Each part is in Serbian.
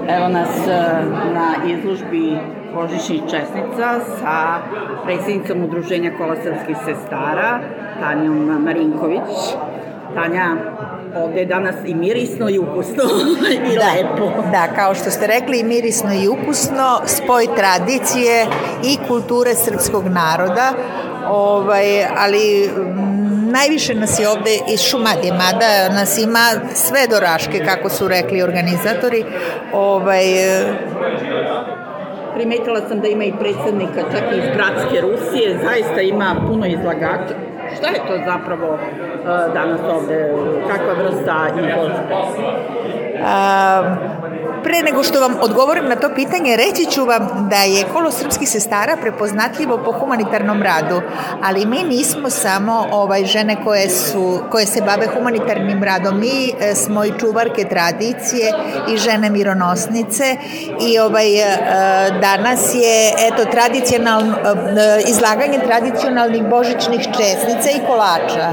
Evo nas na izložbi božićnih česnica sa predsjednicom Udruženja Kola srpskih sestara, Tanjom Marinković. Tanja, ovdje je danas i mirisno i ukusno i lepo. Da, kao što ste rekli, i mirisno i ukusno, spoj tradicije i kulture srpskog naroda, ali najviše nas je ovde iz Šumadije, mada nas ima sve do Raške, kako su rekli organizatori. Primetila sam da ima i predsjednika čak i iz bratske Rusije, zaista ima puno izlagača. Šta je to zapravo danas ovde? Kakva vrsta izložbe? Pre nego što vam odgovorim na to pitanje, reći ću vam da je Kolo srpskih sestara prepoznatljivo po humanitarnom radu, ali mi nismo samo žene koje se bave humanitarnim radom. Mi smo i čuvarke tradicije i žene mironosnice i danas je izlaganje tradicionalnih božićnih česnica i kolača.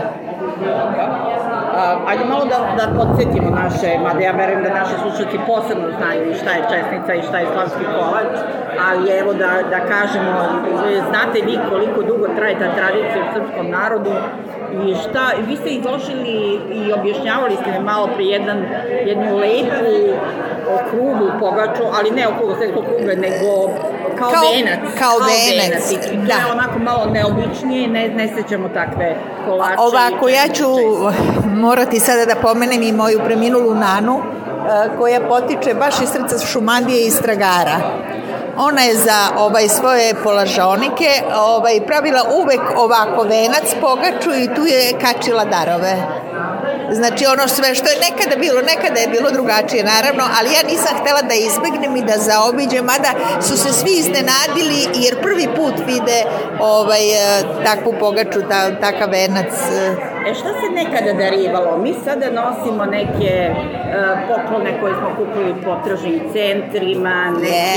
Ajde malo da podsjetimo naše, mada ja verujem da naši slušalci posebno znaju i šta je česnica i šta je slavski kolač, ali evo da kažemo, znate vi koliko dugo traje ta tradicija u srpskom narodu i šta, vi ste izložili i objašnjavali ste malo pre jednu lepu okruglu pogaču, ali ne okruglu svetskog kruga, nego kao venac. Kao venac, I to je onako malo neobičnije, ne sećamo takve kolače. Ovako, ja ću morati sada da pomenem i moju preminulu nanu, koja potiče baš iz srca Šumadije i Stragara. Ona je za svoje polažonike pravila uvek ovako venac, pogaču i tu je kačila darove. Znači ono sve što je nekada je bilo drugačije naravno, ali ja nisam htela da izbegnem i da zaobiđem, mada su se svi iznenadili jer prvi put vide takvu pogaču, takav venac. Šta se nekada darivalo? Mi sada nosimo neke poklone koje smo kupili po tržnim centrima,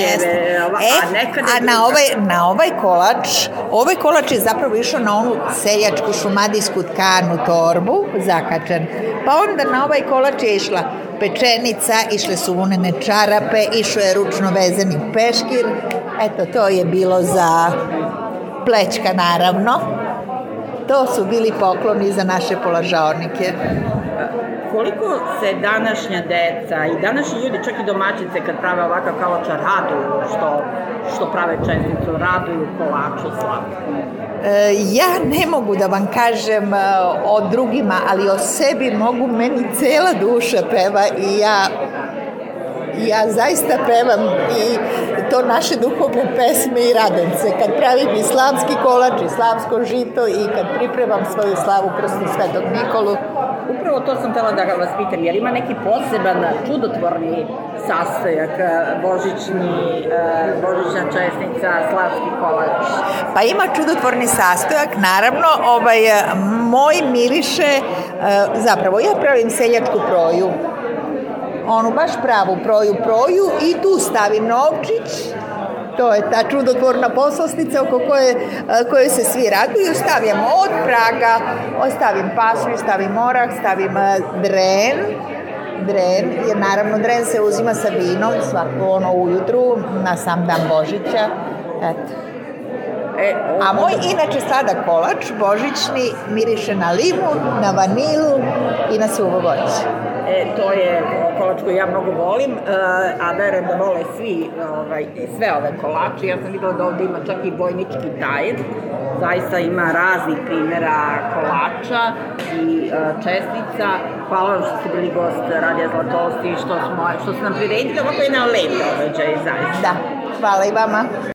na ovaj kolač je zapravo išao na onu seljačku šumadijsku tkanu torbu, zakačan. Pa onda na ovaj kolač je išla pečenica, išle su vunene čarape, išao je ručno vezani peškir. Eto, to je bilo za plećka naravno. To su bili pokloni za naše polažaonike. Koliko se današnja deca i današnji ljudi, čak i domaćice kad prave ovakav kolača, raduju što prave česnicu, raduju kolaču slatkom? Ja ne mogu da vam kažem o drugima, ali o sebi mogu, meni cela duša peva i ja zaista pevam i to naše duhovne pesme i radence. Kad pravim i slavski kolač i slavsko žito i kad pripremam svoju slavu krstnog Svetog Nikolu. Upravo to sam htela da vas pitam, jer ima neki poseban čudotvorni sastojak, božićna česnica, slavski kolač? Pa ima čudotvorni sastojak, naravno, moj miriše, zapravo ja pravim seljačku proju, onu baš pravu proju i tu stavim novčić, to je ta čudotvorna poslastica oko koje se svi raduju, stavljamo od praga, stavim pasulj, stavim orah, stavim dren, jer naravno dren se uzima sa vinom svako ujutru na sam dan Božića, eto. A moj inače sladak kolač božićni miriše na limun, na vanilu i na suvo voće. To je kolač koji ja mnogo volim, a verujem da vole sve ove kolače. Ja sam videla da ovde ima čak i vojnički tajen. Zaista ima raznih primjera kolača i čestica. Hvala vam što ste bili gost Radija Zlatosti i što ste nam priredili ovako jedan lep događaj, zaista. Da, hvala i vama.